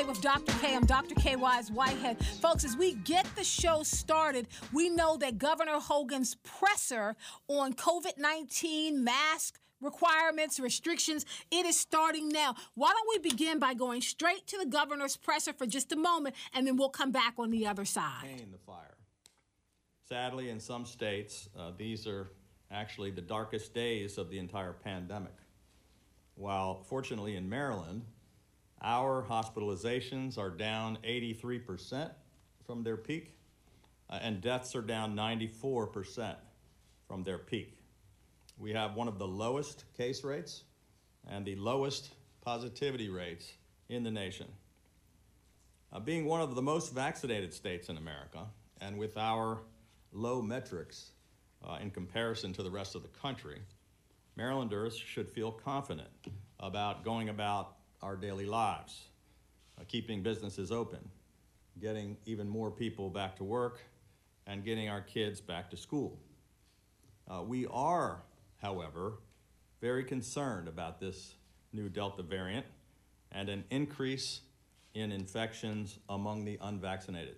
Day with Dr. K. I'm Dr. K. Wise Whitehead. Folks, as we get the show started, we know that Governor Hogan's presser on COVID-19 mask requirements, restrictions, it is starting now. Why don't we begin by going straight to the governor's presser for just a moment, and then we'll come back on the other side. The fire. Sadly, in some states, these are actually the darkest days of the entire pandemic. While fortunately in Maryland, our hospitalizations are down 83% from their peak, and deaths are down 94% from their peak. We have one of the lowest case rates and the lowest positivity rates in the nation. Being one of the most vaccinated states in America, and with our low metrics in comparison to the rest of the country, Marylanders should feel confident about going about our daily lives, keeping businesses open, getting even more people back to work, and getting our kids back to school. We are, however, very concerned about this new Delta variant and an increase in infections among the unvaccinated.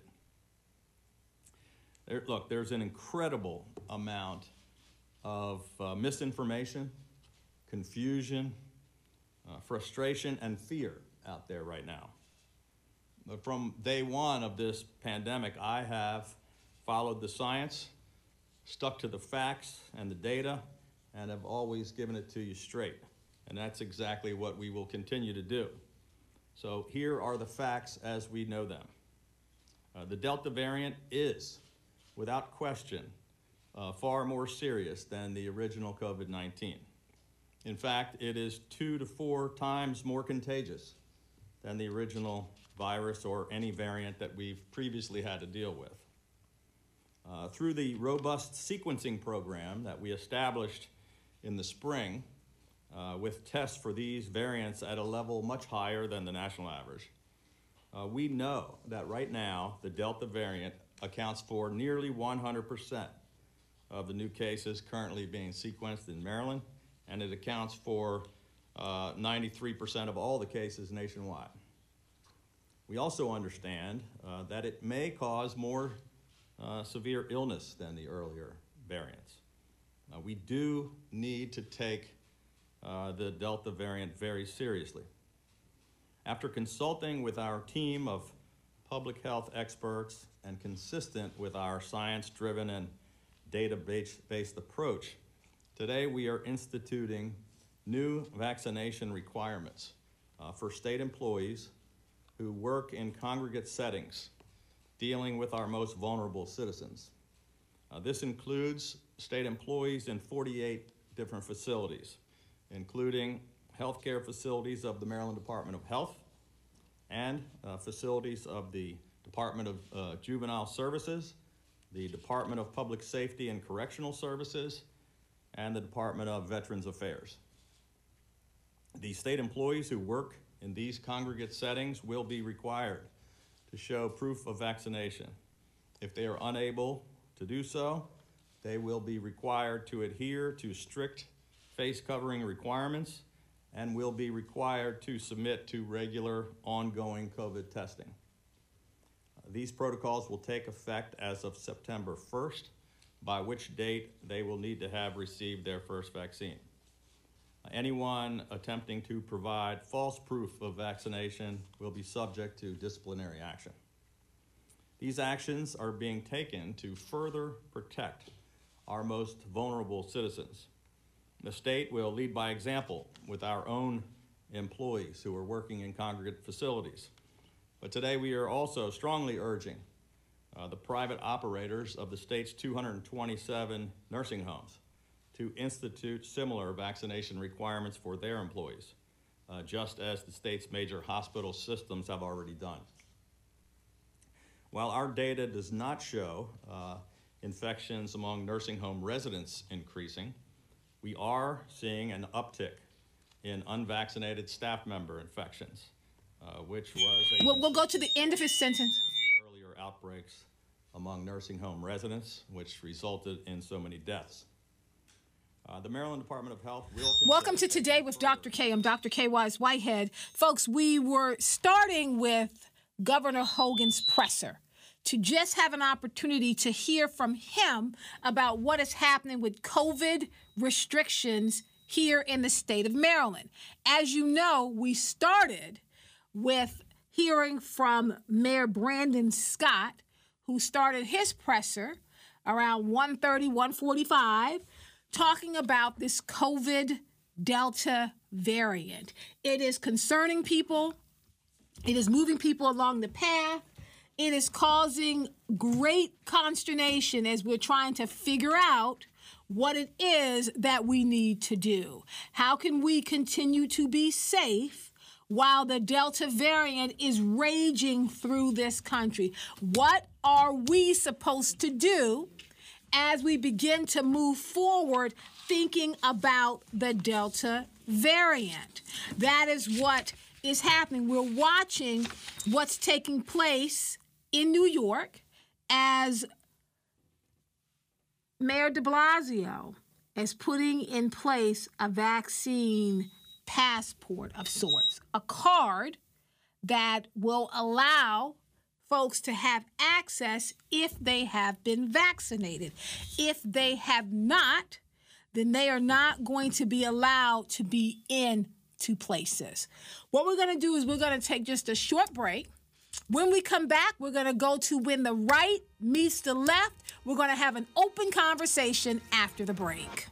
There's an incredible amount of misinformation, confusion, frustration, and fear out there right now. But from day one of this pandemic, I have followed the science, stuck to the facts and the data, and have always given it to you straight. And that's exactly what we will continue to do. So here are the facts as we know them. The Delta variant is, without question, far more serious than the original COVID-19. In fact, it is 2 to 4 times more contagious than the original virus or any variant that we've previously had to deal with. Through the robust sequencing program that we established in the spring, with tests for these variants at a level much higher than the national average, we know that right now the Delta variant accounts for nearly 100% of the new cases currently being sequenced in Maryland, and it accounts for 93% of all the cases nationwide. We also understand that it may cause more severe illness than the earlier variants. We do need to take the Delta variant very seriously. After consulting with our team of public health experts and consistent with our science-driven and data-based approach, today we are instituting new vaccination requirements for state employees who work in congregate settings dealing with our most vulnerable citizens. This includes state employees in 48 different facilities, including healthcare facilities of the Maryland Department of Health and facilities of the Department of Juvenile Services, the Department of Public Safety and Correctional Services, and the Department of Veterans Affairs. The state employees who work in these congregate settings will be required to show proof of vaccination. If they are unable to do so, they will be required to adhere to strict face covering requirements and will be required to submit to regular ongoing COVID testing. These protocols will take effect as of September 1st, by which date they will need to have received their first vaccine. Anyone attempting to provide false proof of vaccination will be subject to disciplinary action. These actions are being taken to further protect our most vulnerable citizens. The state will lead by example with our own employees who are working in congregate facilities. But today we are also strongly urging the private operators of the state's 227 nursing homes to institute similar vaccination requirements for their employees, just as the state's major hospital systems have already done. While our data does not show infections among nursing home residents increasing, we are seeing an uptick in unvaccinated staff member infections, which was We'll go to the end of his sentence. Earlier outbreaks among nursing home residents, which resulted in so many deaths. The Maryland Department of Health will... Welcome to Today with Dr. K. I'm Dr. K. Wise Whitehead. Folks, we were starting with Governor Hogan's presser to just have an opportunity to hear from him about what is happening with COVID restrictions here in the state of Maryland. As you know, we started with hearing from Mayor Brandon Scott, who started his presser around 1:30, 1:45, talking about this COVID Delta variant. It is concerning people. It is moving people along the path. It is causing great consternation as we're trying to figure out what it is that we need to do. How can we continue to be safe while the Delta variant is raging through this country? What are we supposed to do as we begin to move forward thinking about the Delta variant? That is what is happening. We're watching what's taking place in New York as Mayor de Blasio is putting in place a vaccine passport of sorts, a card that will allow folks to have access if they have been vaccinated. If they have not, then they are not going to be allowed to be into places. What we're going to do is we're going to take just a short break. When we come back, we're going to go to When the Right Meets the Left. We're going to have an open conversation after the break.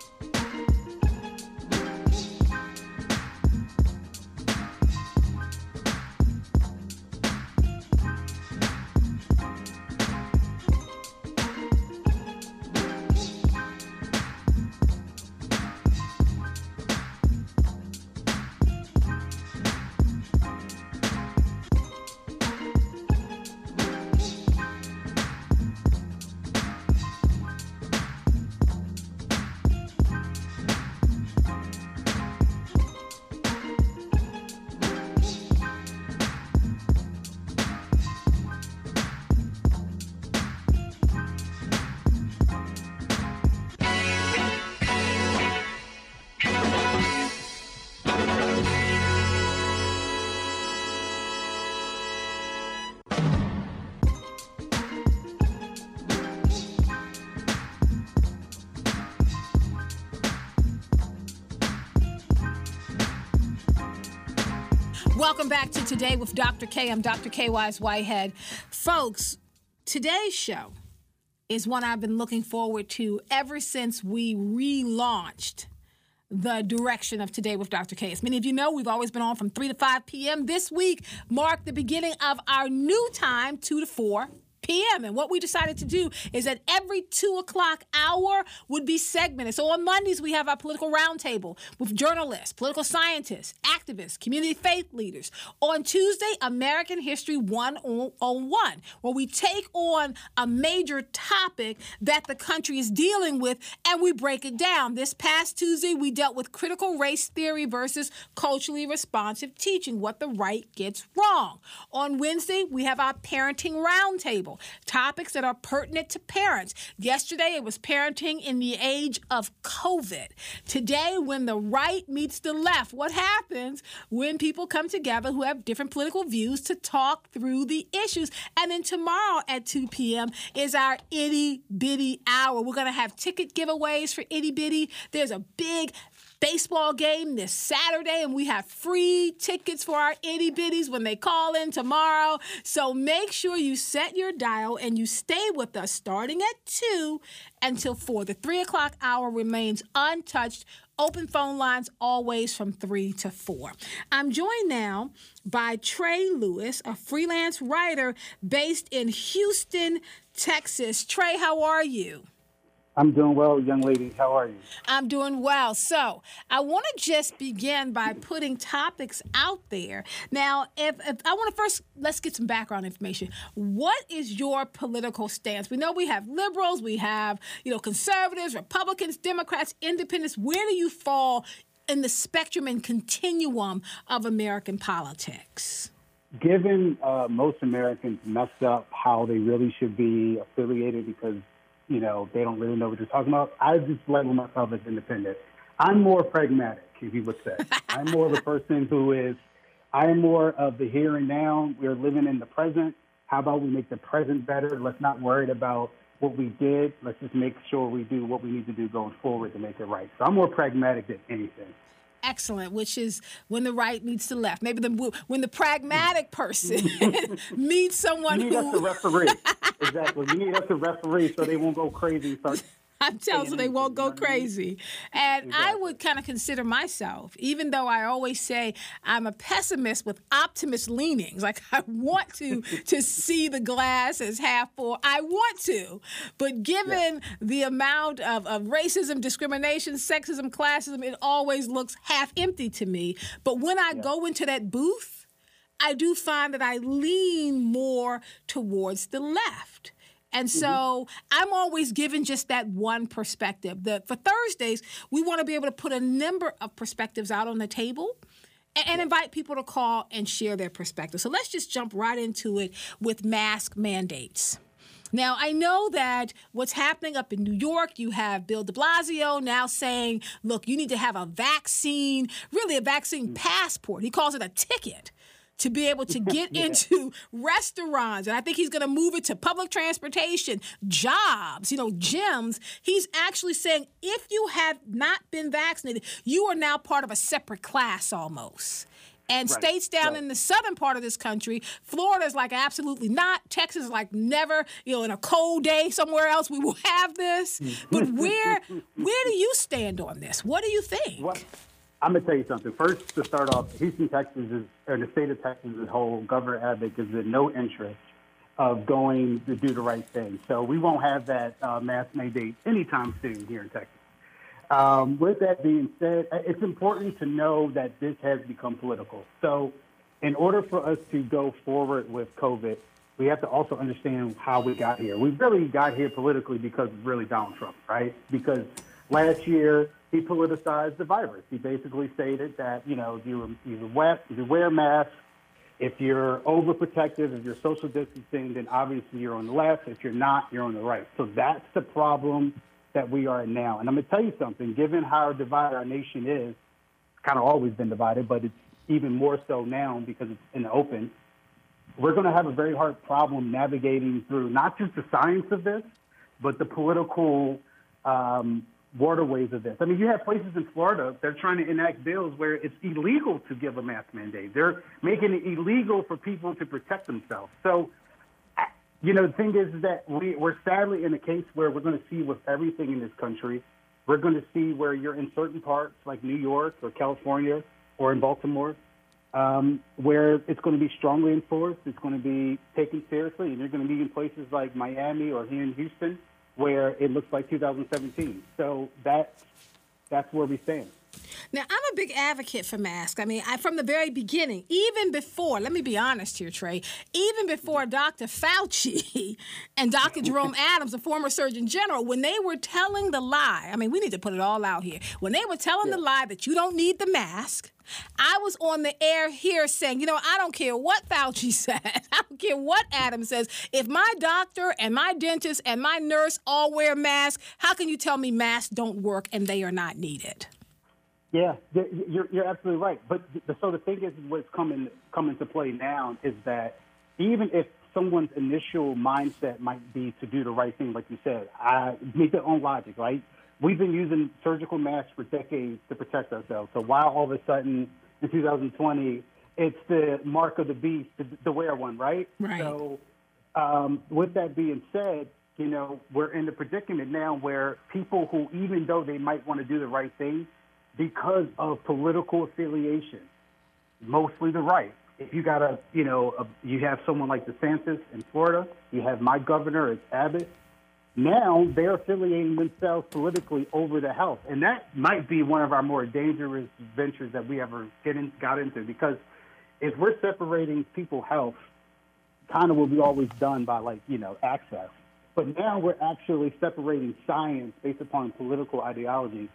Welcome back to Today with Dr. K. I'm Dr. K. Wise Whitehead. Folks, today's show is one I've been looking forward to ever since we relaunched the direction of Today with Dr. K. As many of you know, we've always been on from 3 to 5 p.m. This week marked the beginning of our new time, 2 to 4 p.m. And what we decided to do is that every 2 o'clock hour would be segmented. So on Mondays, we have our political roundtable with journalists, political scientists, activists, community faith leaders. On Tuesday, American History 101, where we take on a major topic that the country is dealing with and we break it down. This past Tuesday, we dealt with critical race theory versus culturally responsive teaching, what the right gets wrong. On Wednesday, we have our parenting roundtable, topics that are pertinent to parents. Yesterday, it was parenting in the age of COVID. Today, when the right meets the left, what happens when people come together who have different political views to talk through the issues? And then tomorrow at 2 p.m. is our Itty Bitty Hour. We're going to have ticket giveaways for Itty Bitty. There's a big baseball game this Saturday, and we have free tickets for our itty bitties when they call in tomorrow. So make sure you set your dial and you stay with us starting at 2 until 4. The 3 o'clock hour remains untouched. Open phone lines always from 3 to 4. I'm joined now by Trey Lewis, a freelance writer based in Houston, Texas. Trey, how are you? I'm doing well, young lady. How are you? I'm doing well. So I want to just begin by putting topics out there. Now, if I want to first, let's get some background information. What is your political stance? We know we have liberals, we have, conservatives, Republicans, Democrats, independents. Where do you fall in the spectrum and continuum of American politics? Given most Americans messed up how they really should be affiliated because they don't really know what they're talking about. I just label myself as independent. I'm more pragmatic, if you would say. I'm more of a person I am more of the here and now. We're living in the present. How about we make the present better? Let's not worry about what we did. Let's just make sure we do what we need to do going forward to make it right. So I'm more pragmatic than anything. Excellent, which is when the right meets the left. Maybe when the pragmatic person meets someone you need us to referee. Exactly. You need us to referee so they won't go crazy and start. I'm telling you, they won't go crazy. And exactly. I would kind of consider myself, even though I always say I'm a pessimist with optimist leanings, like I want to see the glass as half full. I want to. But given the amount of racism, discrimination, sexism, classism, it always looks half empty to me. But when I go into that booth, I do find that I lean more towards the left. And so I'm always given just that one perspective. For Thursdays, we want to be able to put a number of perspectives out on the table and invite people to call and share their perspective. So let's just jump right into it with mask mandates. Now, I know that what's happening up in New York, you have Bill de Blasio now saying, look, you need to have a vaccine passport. He calls it a ticket to be able to get into restaurants. And I think he's going to move it to public transportation, jobs, gyms. He's actually saying if you have not been vaccinated, you are now part of a separate class almost. And states down in the southern part of this country, Florida's like absolutely not. Texas is like never, in a cold day somewhere else we will have this. But where do you stand on this? What do you think? Well, I'm going to tell you something. First, to start off, Houston, Texas, or the state of Texas as a whole, Governor Abbott is in no interest of going to do the right thing. So we won't have that mask mandate anytime soon here in Texas. With that being said, it's important to know that this has become political. So in order for us to go forward with COVID, we have to also understand how we got here. We really got here politically because of really Donald Trump, right? Because last year, he politicized the virus. He basically stated that, you wear masks. If you're overprotective, if you're social distancing, then obviously you're on the left. If you're not, you're on the right. So that's the problem that we are in now. And I'm going to tell you something, given how divided our nation is, it's kind of always been divided, but it's even more so now because it's in the open. We're going to have a very hard problem navigating through not just the science of this, but the political waterways of this. I mean, you have places in Florida, they're trying to enact bills where it's illegal to give a mask mandate. They're making it illegal for people to protect themselves. So, the thing is that we're sadly in a case where we're going to see with everything in this country, we're going to see where you're in certain parts like New York or California or in Baltimore, where it's going to be strongly enforced, it's going to be taken seriously, and you're going to be in places like Miami or here in Houston, where it looks like 2017. So that's where we stand. Now, I'm a big advocate for masks. I mean, from the very beginning, even before, let me be honest here, Trey, even before Dr. Fauci and Dr. Jerome Adams, the former Surgeon General, when they were telling the lie, I mean, we need to put it all out here. When they were telling the lie that you don't need the mask, I was on the air here saying, I don't care what Fauci says. I don't care what Adams says. If my doctor and my dentist and my nurse all wear masks, how can you tell me masks don't work and they are not needed? Yeah, you're absolutely right. But so the thing is, what's coming to play now is that even if someone's initial mindset might be to do the right thing, like you said, I make their own logic, right? We've been using surgical masks for decades to protect ourselves. So why all of a sudden in 2020 it's the mark of the beast to wear one, right? Right. So with that being said, we're in the predicament now where people who, even though they might want to do the right thing, because of political affiliation, mostly the right. If you got you have someone like DeSantis in Florida, you have my governor, it's Abbott. Now they're affiliating themselves politically over the health. And that might be one of our more dangerous ventures that we ever got into, because if we're separating people's health, kind of what we always done by access. But now we're actually separating science based upon political ideologies.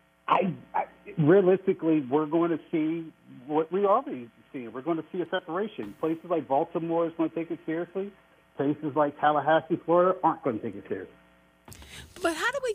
Realistically, we're going to see what we already see. We're going to see a separation. Places like Baltimore is going to take it seriously. Places like Tallahassee, Florida, aren't going to take it seriously.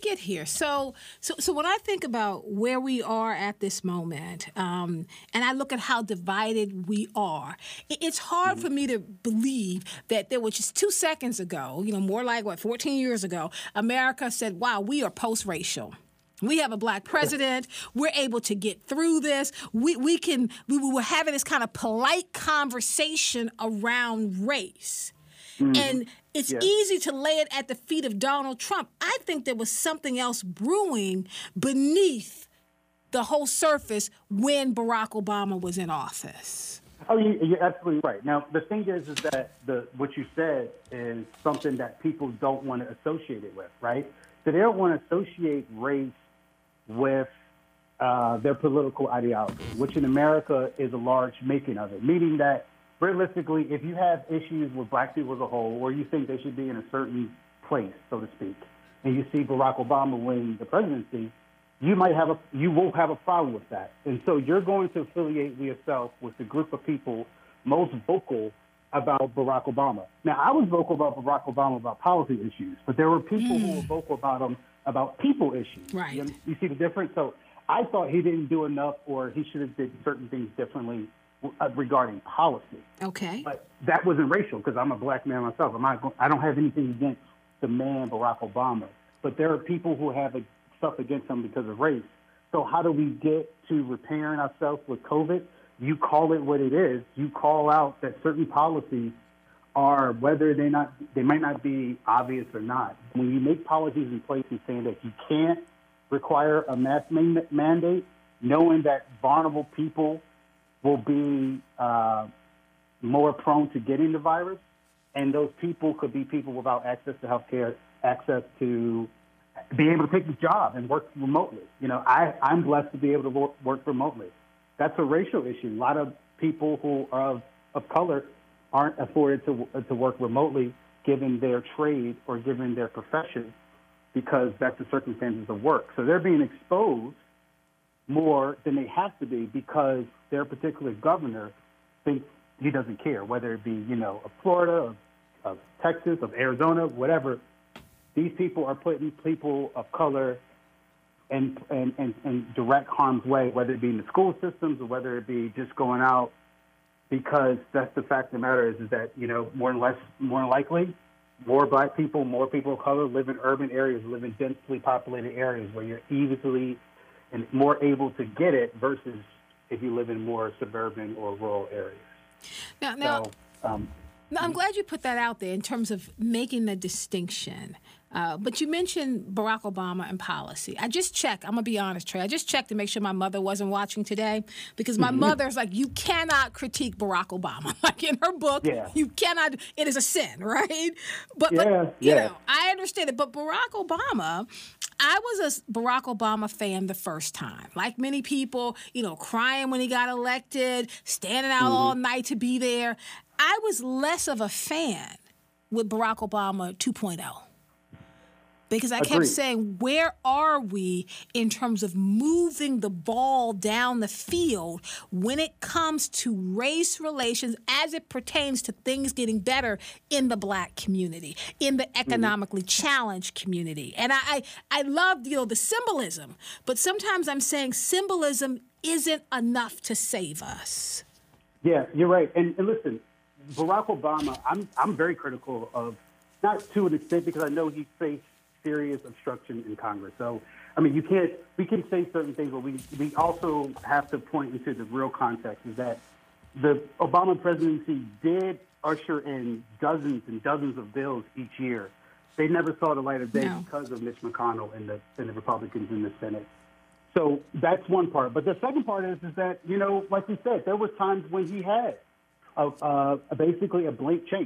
get here? So when I think about where we are at this moment, and I look at how divided we are, it's hard for me to believe that there was just 2 seconds ago, more like 14 years ago, America said, wow, we are post-racial. We have a black president. We're able to get through this. We were having this kind of polite conversation around race. And it's easy to lay it at the feet of Donald Trump. I think there was something else brewing beneath the whole surface when Barack Obama was in office. Oh, you're absolutely right. Now, the thing is that what you said is something that people don't want to associate it with, right? So they don't want to associate race with their political ideology, which in America is a large making of it, meaning that realistically, if you have issues with black people as a whole, or you think they should be in a certain place, so to speak, and you see Barack Obama win the presidency, you will have a problem with that. And so you're going to affiliate yourself with the group of people most vocal about Barack Obama. Now, I was vocal about Barack Obama about policy issues, but there were people who were vocal about him about people issues. Right. You see the difference? So I thought he didn't do enough, or he should have did certain things differently regarding policy. Okay. But that wasn't racial, because I'm a black man myself. I don't have anything against the man Barack Obama, but there are people who have stuff against him because of race. So how do we get to repairing ourselves with COVID? You call it what it is. You call out that certain policies are, whether they might not be obvious or not. When you make policies in place and saying that you can't require a mask mandate, knowing that vulnerable people will be more prone to getting the virus, and those people could be people without access to health care, access to be able to take the job and work remotely. I'm blessed to be able to work remotely. That's a racial issue. A lot of people who are of color aren't afforded to work remotely given their trade or given their profession, because that's the circumstances of work. So they're being exposed more than they have to be because their particular governor thinks he doesn't care, whether it be, of Florida, of Texas, of Arizona, whatever. These people are putting people of color in direct harm's way, whether it be in the school systems or whether it be just going out, because that's the fact of the matter is that, more likely, more black people, more people of color live in urban areas, live in densely populated areas where you're easily and more able to get it versus if you live in more suburban or rural areas. Now, I'm glad you put that out there in terms of making the distinction. But you mentioned Barack Obama and policy. I just checked. I'm going to be honest, Trey. I just checked to make sure my mother wasn't watching today, because my mother's like, you cannot critique Barack Obama. Like in her book, you cannot. It is a sin, right? But I understand it. But Barack Obama, I was a Barack Obama fan the first time. Like many people, crying when he got elected, standing out all night to be there. I was less of a fan with Barack Obama 2.0. Because I kept saying, where are we in terms of moving the ball down the field when it comes to race relations as it pertains to things getting better in the black community, in the economically challenged community? And I love, the symbolism, but sometimes I'm saying symbolism isn't enough to save us. Yeah, you're right. And listen, Barack Obama, I'm very critical of, not to an extent, because I know he faced serious obstruction in Congress. So, we can say certain things, but we also have to point into the real context, is that the Obama presidency did usher in dozens and dozens of bills each year. They never saw the light of day because of Mitch McConnell and the Republicans in the Senate. So that's one part. But the second part is that, like you said, there was times when he had basically a blank check,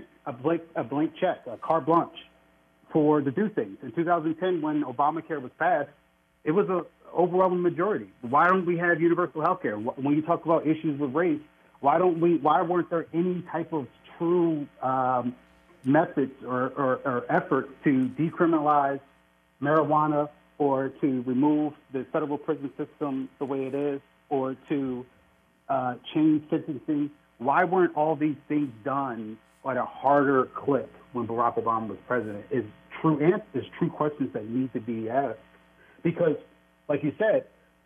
a carte blanche to do things. In 2010, when Obamacare was passed, it was an overwhelming majority. Why don't we have universal health care? When you talk about issues with race, why weren't there any type of true methods or efforts to decriminalize marijuana, or to remove the federal prison system the way it is, or to change sentencing? Why weren't all these things done at a harder clip when Barack Obama was president? Is true answers, true questions that need to be asked. Because, like you said,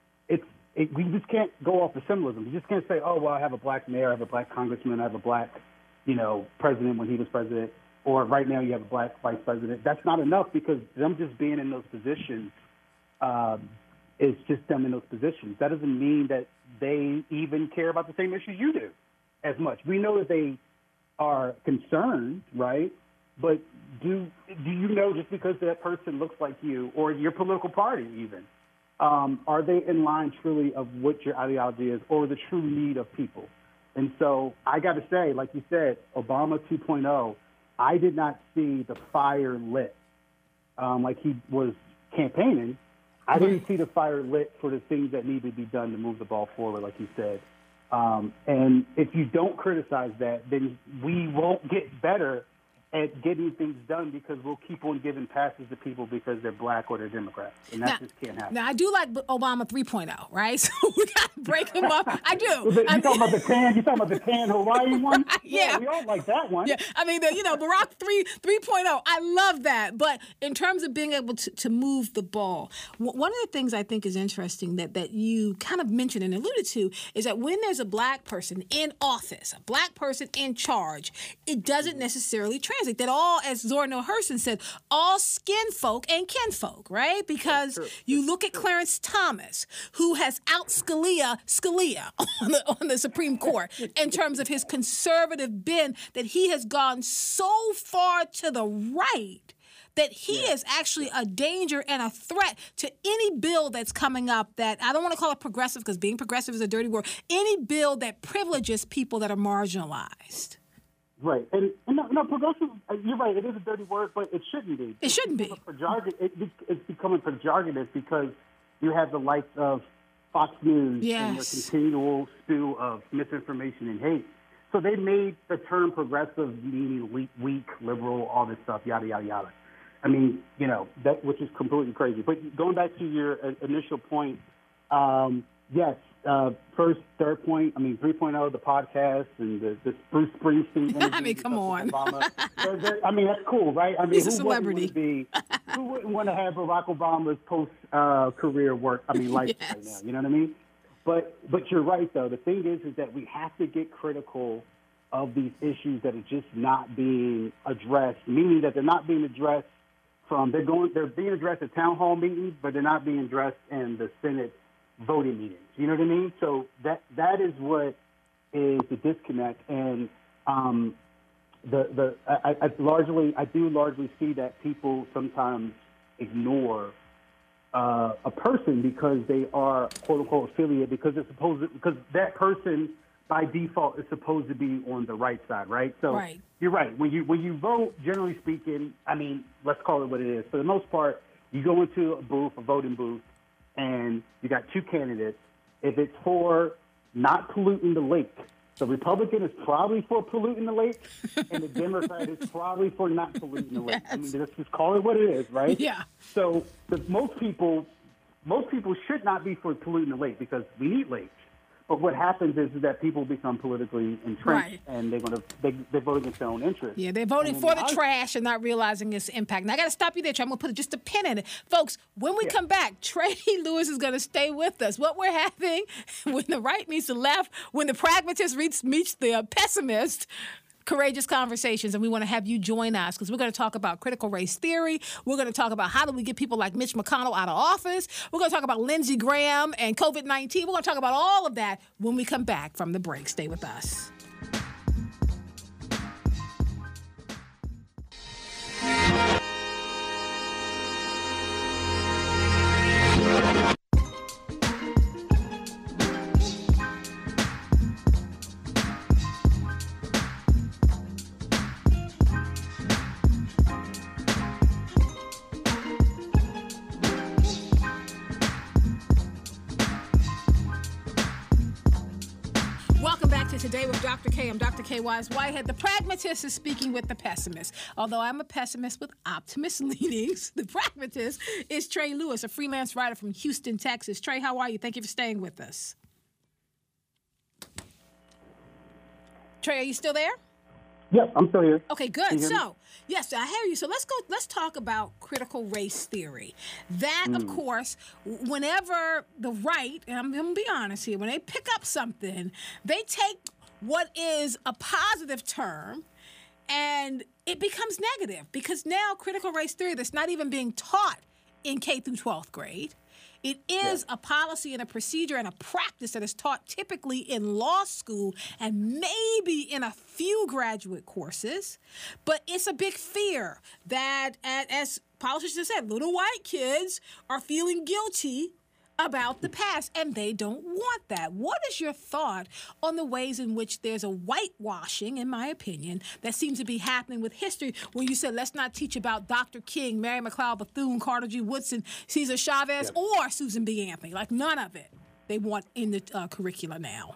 we just can't go off the symbolism. You just can't say, oh, well, I have a black mayor, I have a black congressman, I have a black, president when he was president, or right now you have a black vice president. That's not enough, because them just being in those positions is just them in those positions. That doesn't mean that they even care about the same issues you do as much. We know that they are concerned, right? But do you know, just because that person looks like you or your political party even, are they in line truly of what your ideology is or the true need of people? And so I got to say, like you said, Obama 2.0, I did not see the fire lit like he was campaigning. I didn't see the fire lit for the things that need to be done to move the ball forward, like you said. And if you don't criticize that, then we won't get better at getting things done, because we'll keep on giving passes to people because they're black or they're Democrats. And that just can't happen. Now, I do like Obama 3.0, right? So we got to break him up. I do. You talking about the tan Hawaii one? Yeah. We all like that one. Yeah. I mean, Barack 3.0, I love that. But in terms of being able to move the ball, one of the things I think is interesting that you kind of mentioned and alluded to is that when there's a black person in office, a black person in charge, it doesn't necessarily translate. That all, as Zora Neale Hurston said, all skin folk and kinfolk, right? Because you look at Clarence Thomas, who has out Scalia on the Supreme Court in terms of his conservative bend, that he has gone so far to the right that he is actually a danger and a threat to any bill that's coming up that, I don't want to call it progressive because being progressive is a dirty word, any bill that privileges people that are marginalized. Right. And no, progressive, you're right, it is a dirty word, but it shouldn't be. It shouldn't be. It's becoming pejorative because you have the likes of Fox News and the continual spew of misinformation and hate. So they made the term progressive meaning weak, liberal, all this stuff, yada, yada, yada. I mean, that, which is completely crazy. But going back to your initial point, yes, first, third point, 3.0, the podcast and the Bruce Springsteen interview. I mean, come on. That's cool, right? He's a celebrity. Who wouldn't want to have Barack Obama's post-career work, life right now, you know what I mean? But you're right, though. The thing is that we have to get critical of these issues that are just not being addressed, meaning that they're not being addressed they're being addressed at town hall meetings, but they're not being addressed in the Senate voting meetings. You know what I mean? So that is what is the disconnect. And I do largely see that people sometimes ignore a person because they are quote unquote affiliate, because that person by default is supposed to be on the right side, right? So right. You're right. When you vote, generally speaking, let's call it what it is. For the most part, you go into a voting booth, and you got two candidates. If it's for not polluting the lake, the Republican is probably for polluting the lake, and the Democrat is probably for not polluting the lake. Yes. Let's just call it what it is, right? Yeah. So most people should not be for polluting the lake because we need lakes. But what happens is that people become politically entrenched, and they vote against their own interests. Yeah, they're voting for the trash and not realizing its impact. Now, I got to stop you there, Trey. I'm going to put just a pin in it. Folks, when we come back, Trey Lewis is going to stay with us. What we're having when the right meets the left, when the pragmatist meets the pessimist, courageous conversations, and we want to have you join us because we're going to talk about critical race theory. We're going to talk about how do we get people like Mitch McConnell out of office. We're going to talk about Lindsey Graham and COVID-19. We're going to talk about all of that when we come back from the break. Stay with us. Today with Dr. K. I'm Dr. K. Wise Whitehead. The pragmatist is speaking with the pessimist. Although I'm a pessimist with optimist leanings, the pragmatist is Trey Lewis, a freelance writer from Houston, Texas. Trey, how are you? Thank you for staying with us. Trey, are you still there? Yep, I'm still here. Okay, good. So, yes, I hear you. So let's talk about critical race theory. That, of course, whenever the right, and I'm going to be honest here, when they pick up something, they take what is a positive term and it becomes negative, because now critical race theory that's not even being taught in K through 12th grade. It is a policy and a procedure and a practice that is taught typically in law school and maybe in a few graduate courses. But it's a big fear that, as politicians have said, little white kids are feeling guilty about the past, and they don't want that. What is your thought on the ways in which there's a whitewashing, in my opinion, that seems to be happening with history, when you said, let's not teach about Dr. King, Mary McLeod Bethune, Carter G. Woodson, Cesar Chavez, or Susan B. Anthony? Like, none of it they want in the curricula now.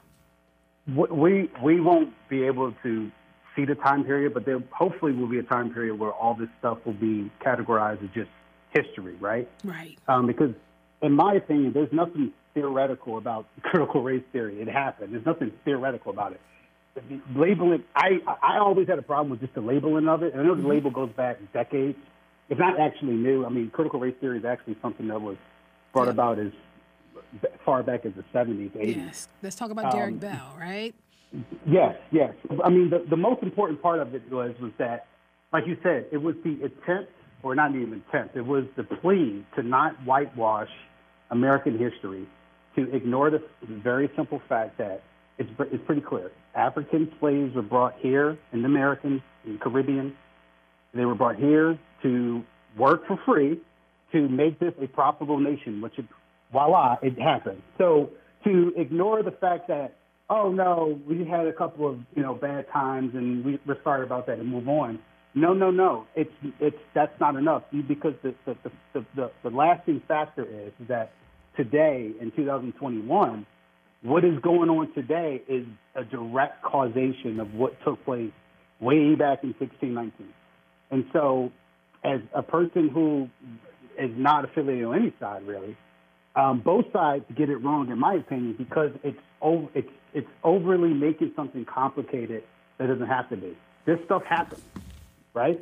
We won't be able to see the time period, but there hopefully will be a time period where all this stuff will be categorized as just history, right? Right. Because in my opinion, there's nothing theoretical about critical race theory. It happened. There's nothing theoretical about it. Labeling, I always had a problem with just the labeling of it. And I know the label goes back decades. It's not actually new. I mean, critical race theory is actually something that was brought about as far back as the 70s, 80s. Yes. Let's talk about Derek Bell, right? Yes. I mean, the most important part of it was that, like you said, it was the attempt, or not even attempt, it was the plea to not whitewash American history, to ignore the very simple fact that it's pretty clear. African slaves were brought here in the American and Caribbean. They were brought here to work for free to make this a profitable nation, which, voila, it happened. So to ignore the fact that, oh, no, we had a couple of, bad times and we're sorry about that and move on. No. That's not enough, because the lasting factor is that today, in 2021, what is going on today is a direct causation of what took place way back in 1619. And so, as a person who is not affiliated on any side, really, both sides get it wrong, in my opinion, because it's overly making something complicated that doesn't have to be. This stuff happens, right?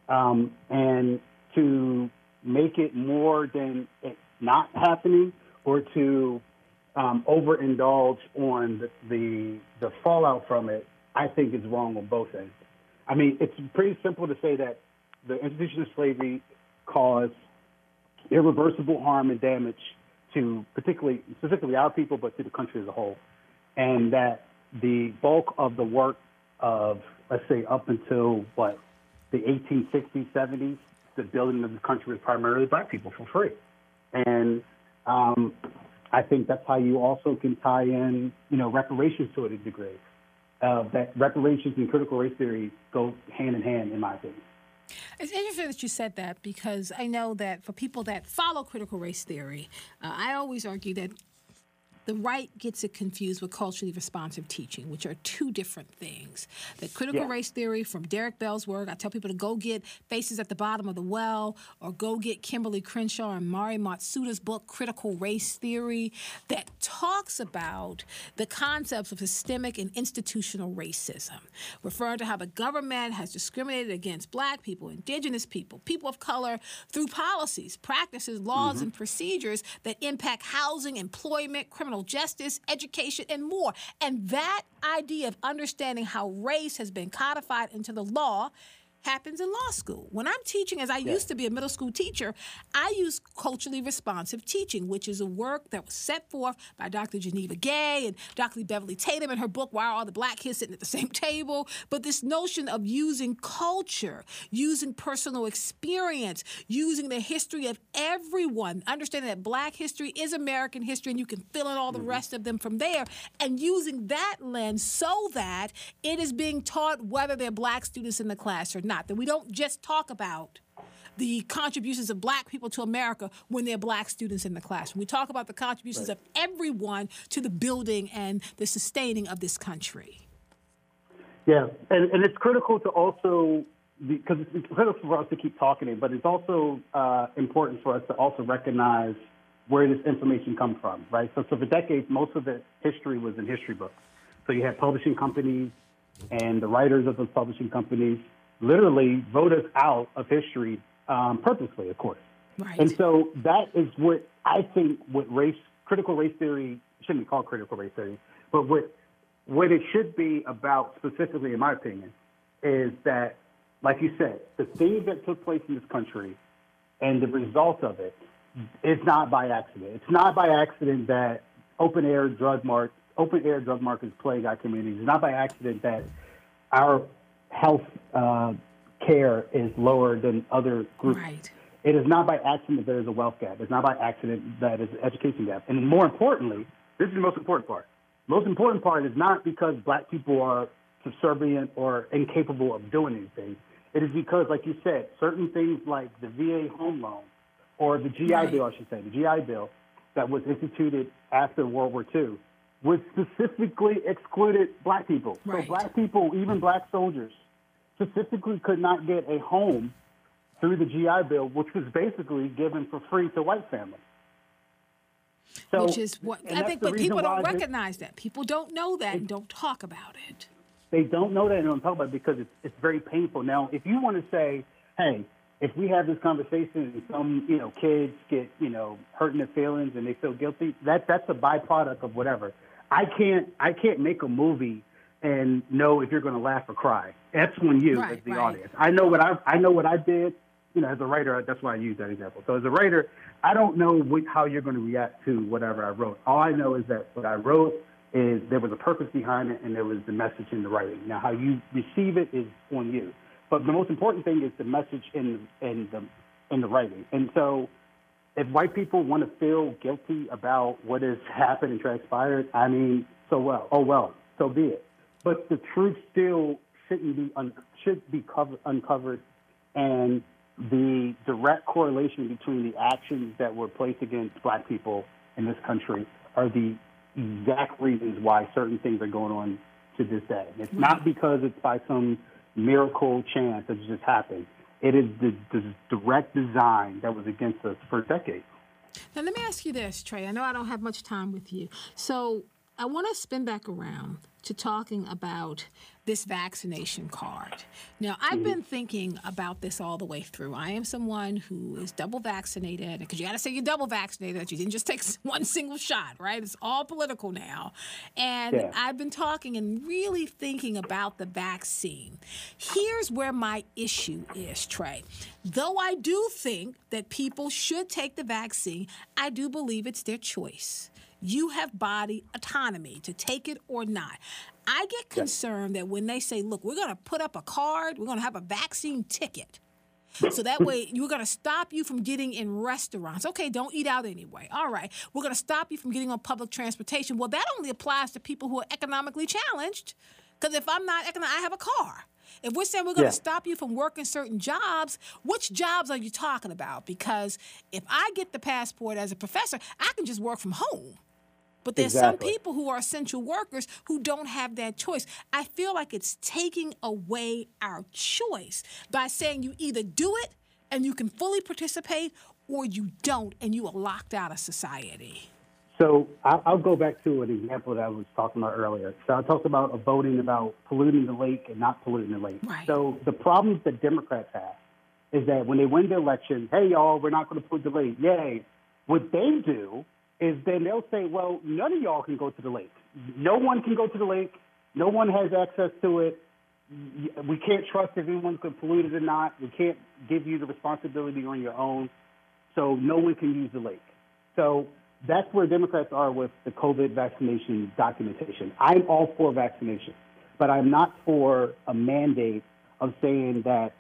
And to make it more than it not happening, or to overindulge on the fallout from it, I think is wrong on both ends. I mean, it's pretty simple to say that the institution of slavery caused irreversible harm and damage to specifically our people, but to the country as a whole, and that the bulk of the work of, let's say, up until the 1860s, 70s, the building of the country was primarily black people for free. And I think that's how you also can tie in, reparations to a degree. That reparations and critical race theory go hand in hand, in my opinion. It's interesting that you said that, because I know that for people that follow critical race theory, I always argue that the right gets it confused with culturally responsive teaching, which are two different things. The critical race theory from Derek Bell's work, I tell people to go get Faces at the Bottom of the Well, or go get Kimberly Crenshaw and Mari Matsuda's book, Critical Race Theory, that talks about the concepts of systemic and institutional racism, referring to how the government has discriminated against black people, indigenous people, people of color, through policies, practices, laws, and procedures that impact housing, employment, criminal justice, education, and more. And that idea of understanding how race has been codified into the law happens in law school. When I'm teaching, as I used to be a middle school teacher, I use culturally responsive teaching, which is a work that was set forth by Dr. Geneva Gay and Dr. Beverly Tatum in her book, Why Are All the Black Kids Sitting at the Same Table? But this notion of using culture, using personal experience, using the history of everyone, understanding that black history is American history and you can fill in all the rest of them from there, and using that lens so that it is being taught whether they're black students in the class or not. That we don't just talk about the contributions of black people to America when they're black students in the classroom. We talk about the contributions of everyone to the building and the sustaining of this country. Yeah, and it's critical to also, because it's critical for us to keep talking it, but it's also important for us to also recognize where this information comes from, right? So for decades, most of the history was in history books. So you had publishing companies And the writers of those publishing companies literally vote us out of history purposely, of course. Right. And so that is what I think critical race theory, shouldn't be called critical race theory, but what it should be about specifically, in my opinion, is that, like you said, the things that took place in this country and the result of it is not by accident. It's not by accident that open-air drug markets plague our communities. It's not by accident that our health care is lower than other groups. Right. It is not by accident that there is a wealth gap. It's not by accident that there's an education gap. And more importantly, this is the most important part. The most important part is not because black people are subservient or incapable of doing anything. It is because, like you said, certain things like the VA home loan or the GI Bill, I should say, the GI Bill that was instituted after World War II, was specifically excluded black people. Right. So black people, even black soldiers, specifically could not get a home through the GI Bill, which was basically given for free to white families. So, which is what I think, but people don't recognize that. People don't know that and don't talk about it. They don't know that and don't talk about it because it's very painful. Now, if you want to say, hey, if we have this conversation and some, kids get, hurt in their feelings and they feel guilty, that's a byproduct of whatever. I can't make a movie and know if you're going to laugh or cry. That's on you as the audience. I know what I did. As a writer, that's why I use that example. So as a writer, I don't know how you're going to react to whatever I wrote. All I know is that what I wrote is there was a purpose behind it and there was the message in the writing. Now, how you receive it is on you. But the most important thing is the message in the writing. And so if white people want to feel guilty about what has happened and transpired, so be it. But the truth still should be uncovered, and the direct correlation between the actions that were placed against black people in this country are the exact reasons why certain things are going on to this day. It's not because it's by some miracle chance that it just happened. It is the direct design that was against us for decades. Now, let me ask you this, Trey. I know I don't have much time with you. So I want to spin back around to talking about this vaccination card. Now, I've been thinking about this all the way through. I am someone who is double vaccinated, because you got to say you're double vaccinated, that you didn't just take one single shot, right? It's all political now. And I've been talking and really thinking about the vaccine. Here's where my issue is, Trey. Though I do think that people should take the vaccine, I do believe it's their choice. You have body autonomy to take it or not. I get concerned that when they say, look, we're going to put up a card, we're going to have a vaccine ticket. So that way, we're going to stop you from getting in restaurants. Okay, don't eat out anyway. All right, we're going to stop you from getting on public transportation. Well, that only applies to people who are economically challenged, because if I'm not I have a car. If we're saying we're going to stop you from working certain jobs, which jobs are you talking about? Because if I get the passport as a professor, I can just work from home. But there's some people who are essential workers who don't have that choice. I feel like it's taking away our choice by saying you either do it and you can fully participate, or you don't and you are locked out of society. So I'll go back to an example that I was talking about earlier. So I talked about voting about polluting the lake and not polluting the lake. Right. So the problems that Democrats have is that when they win the election, hey, y'all, we're not going to pollute the lake. Yay. What they do is then they'll say, well, none of y'all can go to the lake. No one can go to the lake. No one has access to it. We can't trust if anyone can pollute it or not. We can't give you the responsibility on your own. So no one can use the lake. So that's where Democrats are with the COVID vaccination documentation. I'm all for vaccination, but I'm not for a mandate of saying that,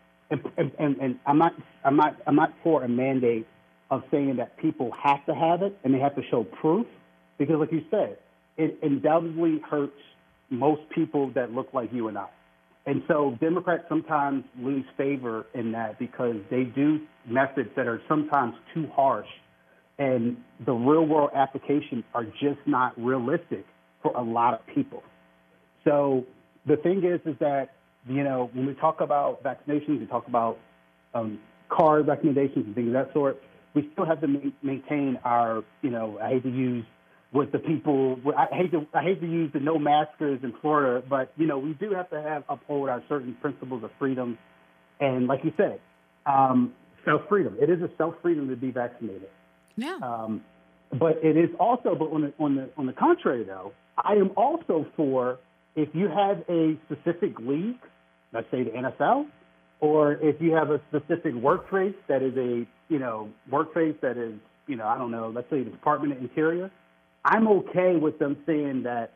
and I'm not for a mandate of saying that people have to have it and they have to show proof, because like you said, it undoubtedly hurts most people that look like you and I. And so Democrats sometimes lose favor in that because they do methods that are sometimes too harsh, and the real world applications are just not realistic for a lot of people. So the thing is that, when we talk about vaccinations, we talk about card recommendations and things of that sort, we still have to maintain our, I hate to use with the people. I hate to use the no maskers in Florida, but we do have to uphold our certain principles of freedom, and like you said, self freedom. It is a self freedom to be vaccinated. Yeah. But it is also, but on the contrary though, I am also for, if you have a specific league, let's say the NFL, or if you have a specific workplace that is workplace that is, I don't know, let's say the Department of Interior, I'm okay with them saying that,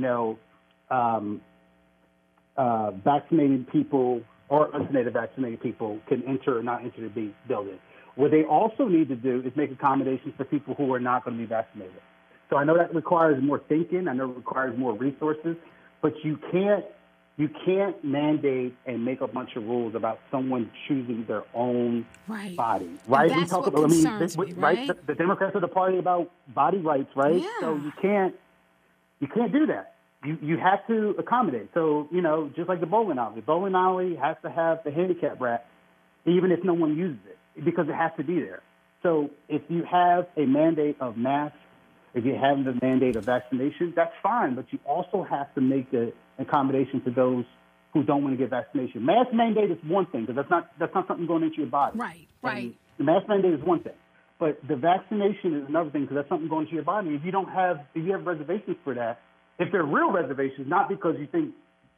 vaccinated people or vaccinated people can enter or not enter the building. What they also need to do is make accommodations for people who are not going to be vaccinated. So I know that requires more thinking. I know it requires more resources, but you can't mandate and make a bunch of rules about someone choosing their own body, right? That's what concerns me, right? The Democrats are the party about body rights, right? Yeah. So you can't do that. You have to accommodate. So, just like the bowling alley has to have the handicap ramp, even if no one uses it, because it has to be there. So if you have a mandate of masks, if you have the mandate of vaccination, that's fine, but you also have to make the accommodation to those who don't want to get vaccination. Mask mandate is one thing, because that's not something going into your body. Right. And the mask mandate is one thing, but the vaccination is another thing, because that's something going into your body. If you have reservations for that, if they're real reservations, not because you think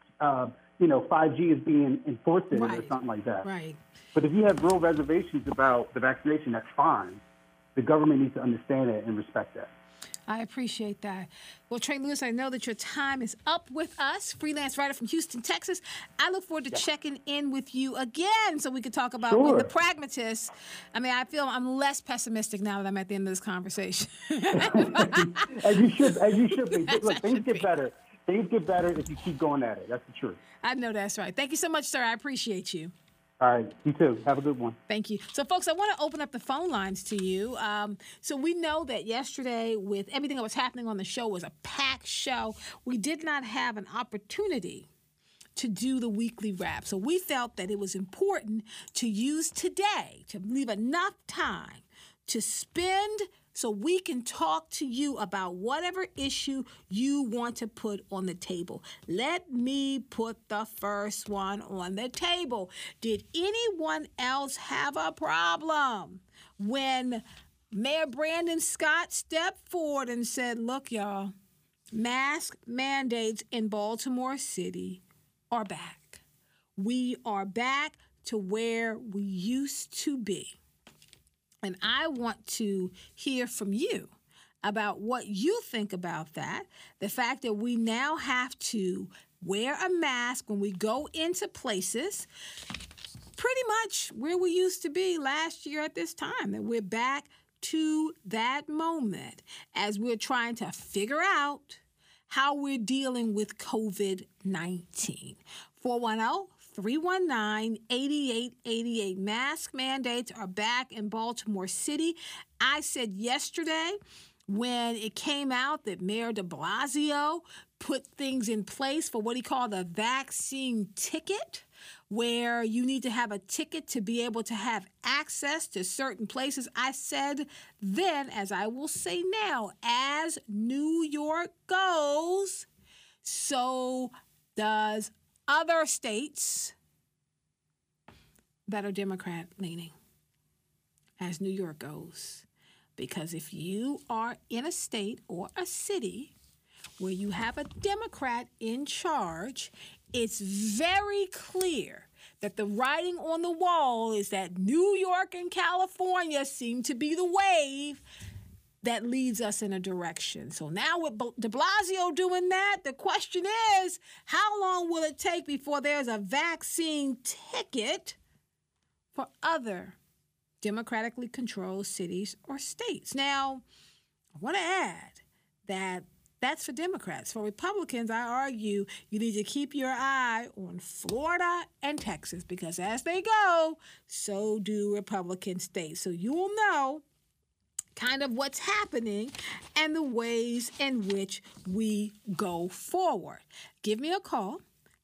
5G is being enforced or something like that. Right. But if you have real reservations about the vaccination, that's fine. The government needs to understand it and respect that. I appreciate that. Well, Trey Lewis, I know that your time is up with us, freelance writer from Houston, Texas. I look forward to checking in with you again so we can talk about when the pragmatists. I mean, I feel I'm less pessimistic now that I'm at the end of this conversation. As you should be. Look, things get better. Things get better if you keep going at it. That's the truth. I know that's right. Thank you so much, sir. I appreciate you. All right. You too. Have a good one. Thank you. So, folks, I want to open up the phone lines to you. So we know that yesterday, with everything that was happening on the show, was a packed show. We did not have an opportunity to do the weekly wrap. So we felt that it was important to use today to leave enough time to spend so we can talk to you about whatever issue you want to put on the table. Let me put the first one on the table. Did anyone else have a problem when Mayor Brandon Scott stepped forward and said, look, y'all, mask mandates in Baltimore City are back. We are back to where we used to be. And I want to hear from you about what you think about that. The fact that we now have to wear a mask when we go into places, pretty much where we used to be last year at this time, that we're back to that moment as we're trying to figure out how we're dealing with COVID-19. 410-319-8888. Mask mandates are back in Baltimore City. I said yesterday when it came out that Mayor de Blasio put things in place for what he called a vaccine ticket, where you need to have a ticket to be able to have access to certain places. I said then, as I will say now, as New York goes, so does other states that are Democrat-leaning, as New York goes. Because if you are in a state or a city where you have a Democrat in charge, it's very clear that the writing on the wall is that New York and California seem to be the wave that leads us in a direction. So now with de Blasio doing that, the question is, how long will it take before there's a vaccine ticket for other democratically controlled cities or states? Now, I want to add that that's for Democrats. For Republicans, I argue you need to keep your eye on Florida and Texas, because as they go, so do Republican states. So you will know kind of what's happening and the ways in which we go forward. Give me a call,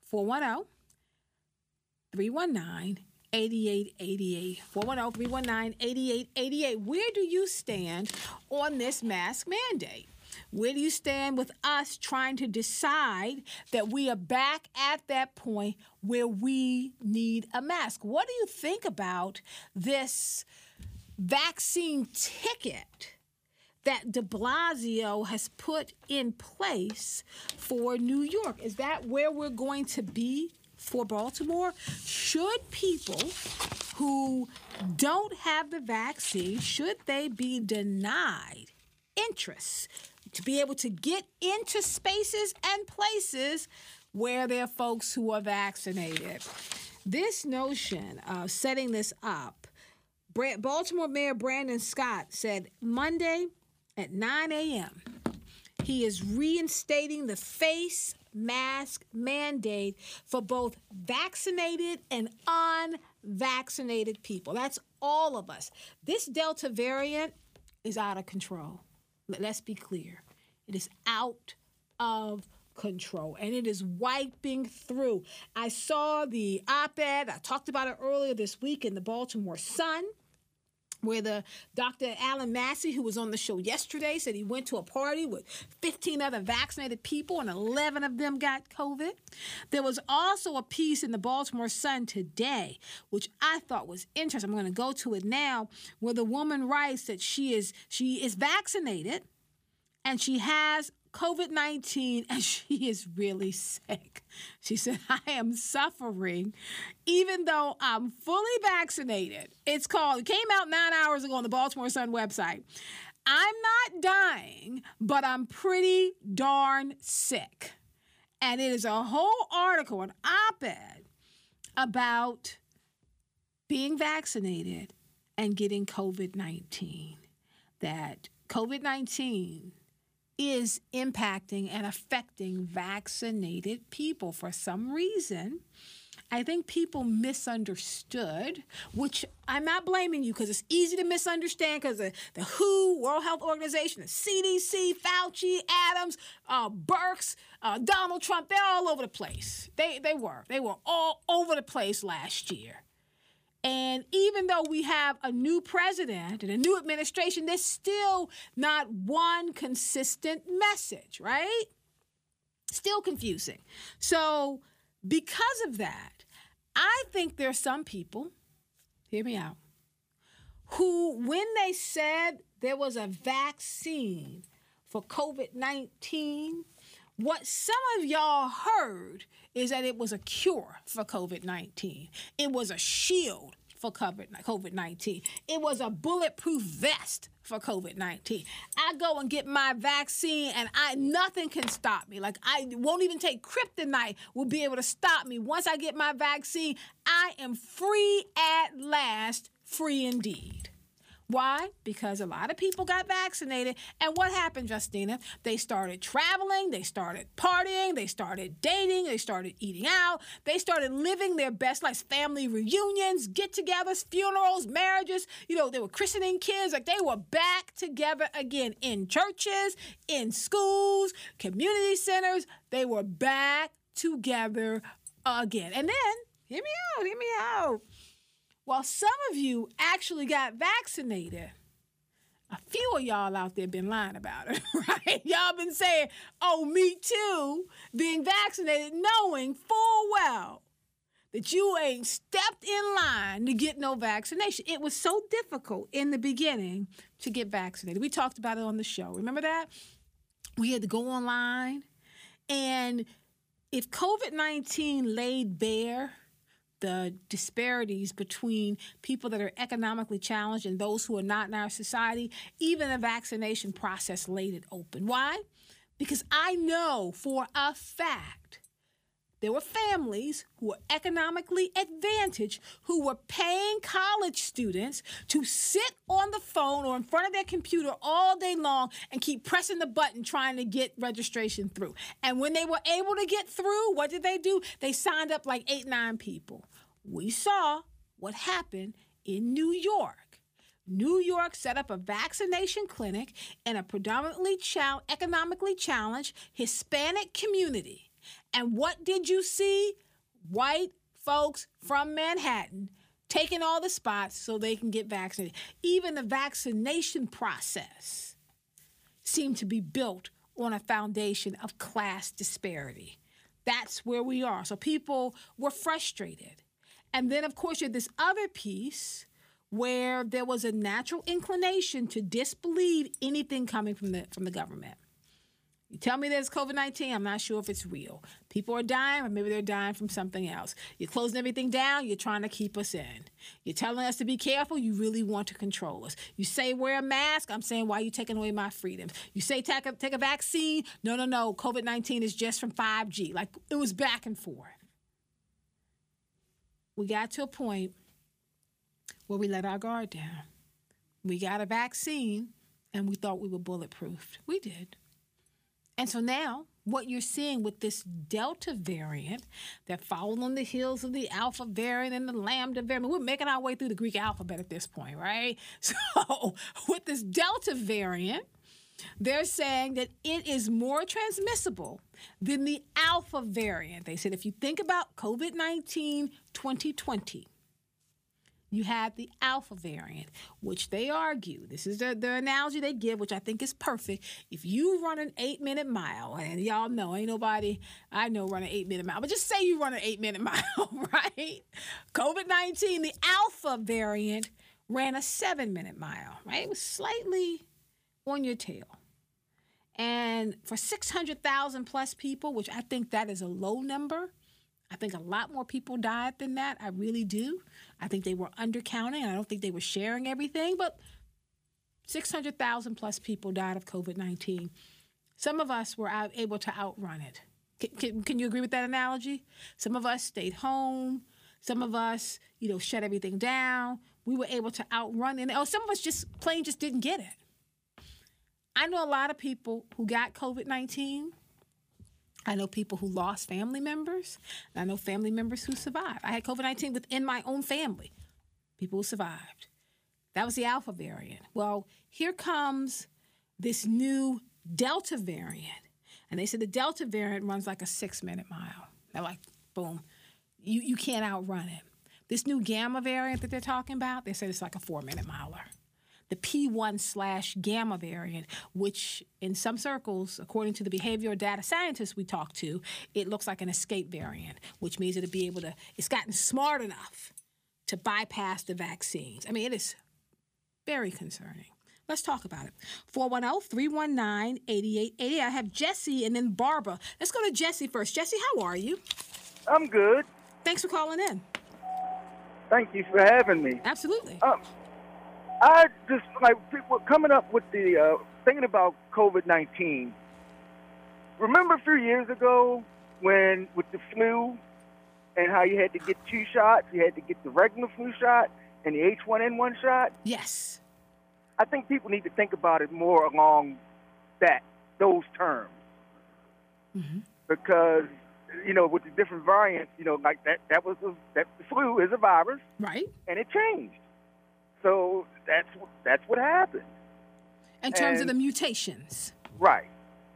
410-319-8888. 410-319-8888. Where do you stand on this mask mandate? Where do you stand with us trying to decide that we are back at that point where we need a mask? What do you think about this vaccine ticket that de Blasio has put in place for New York? Is that where we're going to be for Baltimore? Should people who don't have the vaccine, should they be denied interest to be able to get into spaces and places where there are folks who are vaccinated? This notion of setting this up, Baltimore Mayor Brandon Scott said Monday at 9 a.m., he is reinstating the face mask mandate for both vaccinated and unvaccinated people. That's all of us. This Delta variant is out of control. Let's be clear. It is out of control, and it is wiping through. I saw the op-ed. I talked about it earlier this week in the Baltimore Sun, where the Dr. Alan Massey, who was on the show yesterday, said he went to a party with 15 other vaccinated people and 11 of them got COVID. There was also a piece in the Baltimore Sun today, which I thought was interesting. I'm going to go to it now, where the woman writes that she is vaccinated and she has COVID-19 and she is really sick. She said, I am suffering even though I'm fully vaccinated. It came out 9 hours ago on the Baltimore Sun website. I'm not dying, but I'm pretty darn sick. And it is a whole article, an op-ed about being vaccinated and getting COVID-19. That COVID-19 is impacting and affecting vaccinated people. For some reason, I think people misunderstood, which I'm not blaming you because it's easy to misunderstand because the WHO, World Health Organization, the CDC, Fauci, Adams, Birx, Donald Trump, they're all over the place. They were all over the place last year. And even though we have a new president and a new administration, there's still not one consistent message, right? Still confusing. So because of that, I think there are some people, hear me out, who, when they said there was a vaccine for COVID-19, what some of y'all heard is that it was a cure for COVID-19. It was a shield for COVID-19. It was a bulletproof vest for COVID-19. I go and get my vaccine and nothing can stop me. Like, I won't even take kryptonite will be able to stop me. Once I get my vaccine, I am free at last, free indeed. Why? Because a lot of people got vaccinated. And what happened, Justina? They started traveling, they started partying, they started dating, they started eating out, they started living their best lives, family reunions, get-togethers, funerals, marriages. They were christening kids. Like, they were back together again in churches, in schools, community centers. They were back together again. And then, hear me out. While some of you actually got vaccinated, a few of y'all out there been lying about it, right? Y'all been saying, oh, me too, being vaccinated, knowing full well that you ain't stepped in line to get no vaccination. It was so difficult in the beginning to get vaccinated. We talked about it on the show. Remember that? We had to go online. And if COVID-19 laid bare the disparities between people that are economically challenged and those who are not in our society, even the vaccination process laid it open. Why? Because I know for a fact there were families who were economically advantaged who were paying college students to sit on the phone or in front of their computer all day long and keep pressing the button trying to get registration through. And when they were able to get through, what did they do? They signed up like 8-9 people. We saw what happened in New York. New York set up a vaccination clinic in a predominantly economically challenged Hispanic community. And what did you see? White folks from Manhattan taking all the spots so they can get vaccinated. Even the vaccination process seem to be built on a foundation of class disparity. That's where we are. So people were frustrated. And then, of course, you had this other piece where there was a natural inclination to disbelieve anything coming from the government. You tell me there's COVID-19, I'm not sure if it's real. People are dying, or maybe they're dying from something else. You're closing everything down, you're trying to keep us in. You're telling us to be careful, you really want to control us. You say wear a mask, I'm saying, why are you taking away my freedoms? You say take a vaccine, no, COVID-19 is just from 5G. Like, it was back and forth. We got to a point where we let our guard down. We got a vaccine, and we thought we were bulletproof. We did. And so now, what you're seeing with this Delta variant that followed on the heels of the Alpha variant and the Lambda variant, we're making our way through the Greek alphabet at this point, right? So with this Delta variant, they're saying that it is more transmissible than the Alpha variant. They said if you think about COVID-19 2020, you had the Alpha variant, which they argue, this is the analogy they give, which I think is perfect. If you run an 8-minute mile, and y'all know, ain't nobody I know run an 8-minute mile, but just say you run an 8-minute mile, right? COVID-19, the Alpha variant ran a 7-minute mile, right? It was slightly on your tail. And for 600,000 plus people, which I think that is a low number, I think a lot more people died than that. I really do. I think they were undercounting. I don't think they were sharing everything, but 600,000 plus people died of COVID-19. Some of us were able to outrun it. Can you agree with that analogy? Some of us stayed home. Some of us, shut everything down. We were able to outrun it. Some of us just didn't get it. I know a lot of people who got COVID-19. I know people who lost family members, and I know family members who survived. I had COVID-19 within my own family, people who survived. That was the Alpha variant. Well, here comes this new Delta variant, and they said the Delta variant runs like a 6-minute mile. They're like, boom, you can't outrun it. This new Gamma variant that they're talking about, they said it's like a 4-minute miler. The P1/Gamma variant, which in some circles, according to the behavioral data scientists we talked to, it looks like an escape variant, which means it's gotten smart enough to bypass the vaccines. I mean, it is very concerning. Let's talk about it. 410-319-8888. I have Jesse and then Barbara. Let's go to Jesse first. Jesse, how are you? I'm good. Thanks for calling in. Thank you for having me. Absolutely. I just, people coming up with the, thinking about COVID-19. Remember a few years ago when, with the flu, and how you had to get 2 shots? You had to get the regular flu shot and the H1N1 shot? Yes. I think people need to think about it more along those terms. Mm-hmm. Because, with the different variants, like that the flu is a virus. Right. And it changed. So that's what happened. In terms of the mutations. Right.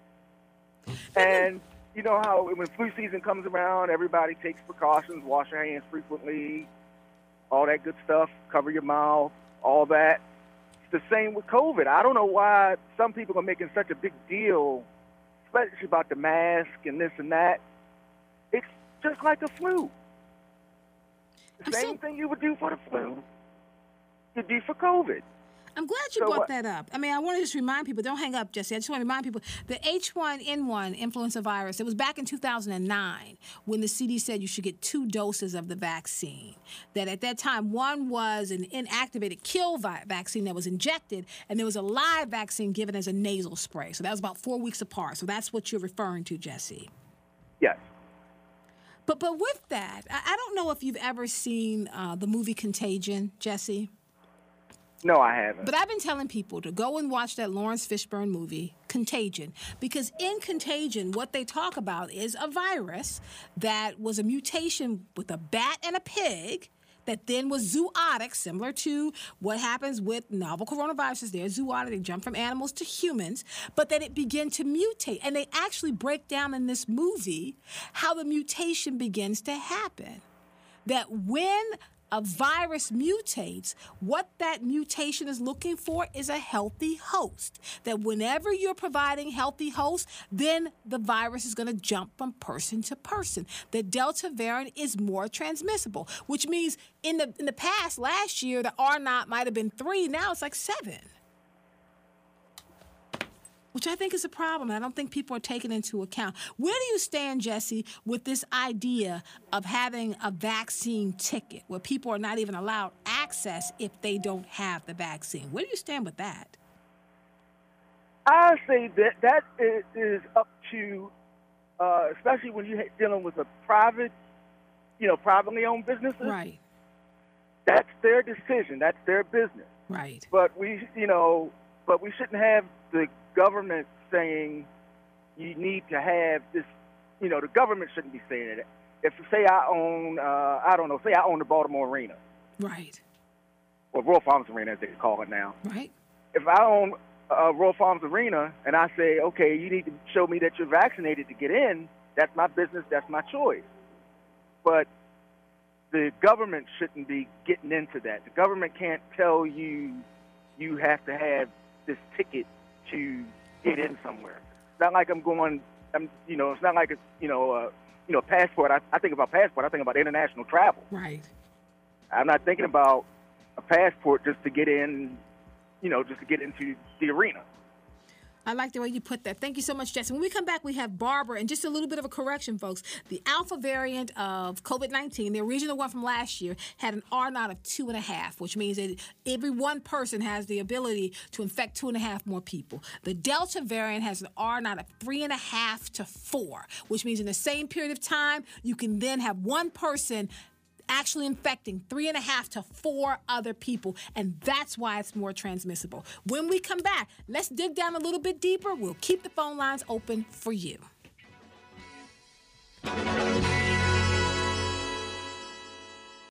And you know how when flu season comes around, everybody takes precautions, wash your hands frequently, all that good stuff, cover your mouth, all that. It's the same with COVID. I don't know why some people are making such a big deal, especially about the mask and this and that. It's just like a flu. The same thing you would do for the flu. To do for COVID. I'm glad you brought that up. I mean, I want to just remind people, don't hang up, Jesse. I just want to remind people, the H1N1 influenza virus, it was back in 2009 when the CD said you should get 2 doses of the vaccine. That at that time, one was an inactivated kill vaccine that was injected, and there was a live vaccine given as a nasal spray. So that was about 4 weeks apart. So that's what you're referring to, Jesse. Yes. But with that, I don't know if you've ever seen the movie Contagion, Jesse. No, I haven't. But I've been telling people to go and watch that Lawrence Fishburne movie, Contagion, because in Contagion, what they talk about is a virus that was a mutation with a bat and a pig that then was zoonotic, similar to what happens with novel coronaviruses. They're zoonotic, they jump from animals to humans, but then it began to mutate. And they actually break down in this movie how the mutation begins to happen. That when a virus mutates, what that mutation is looking for is a healthy host. That whenever you're providing healthy hosts, then the virus is going to jump from person to person. The Delta variant is more transmissible, which means in the past, last year, the R0 might have been 3. Now it's like 7. Which I think is a problem. I don't think people are taking into account. Where do you stand, Jesse, with this idea of having a vaccine ticket where people are not even allowed access if they don't have the vaccine? Where do you stand with that? I say that is up to, especially when you're dealing with a private, privately owned businesses. Right. That's their decision. That's their business. Right. But we shouldn't have the government saying you need to have this. The government shouldn't be saying it. If say I own, say I own the Baltimore Arena. Right. Or Royal Farms Arena, as they call it now. Right. If I own Royal Farms Arena and I say, okay, you need to show me that you're vaccinated to get in, that's my business, that's my choice. But the government shouldn't be getting into that. The government can't tell you you have to have this ticket to get in somewhere. It's not like it's not like it's, passport. I think about passport. I think about international travel. Right. I'm not thinking about a passport just to get in, just to get into the arena. I like the way you put that. Thank you so much, Jesse. When we come back, we have Barbara. And just a little bit of a correction, folks. The Alpha variant of COVID-19, the original one from last year, had an R0 of 2.5, which means that every one person has the ability to infect 2.5 more people. The Delta variant has an R0 of 3.5 to 4, which means in the same period of time, you can then have one person actually infecting 3.5 to 4 other people, and that's why it's more transmissible. When we come back, let's dig down a little bit deeper. We'll keep the phone lines open for you.